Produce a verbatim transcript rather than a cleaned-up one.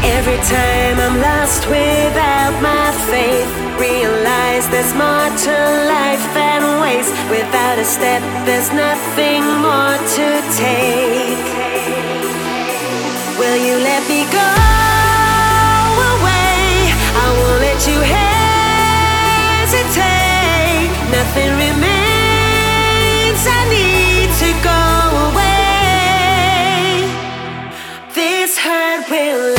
Every time I'm lost without my faith, realize there's more to life than waste. Without a step, there's nothing more to take. Will you let me go away? I won't let you hesitate. Nothing remains, I need to go away. This hurt will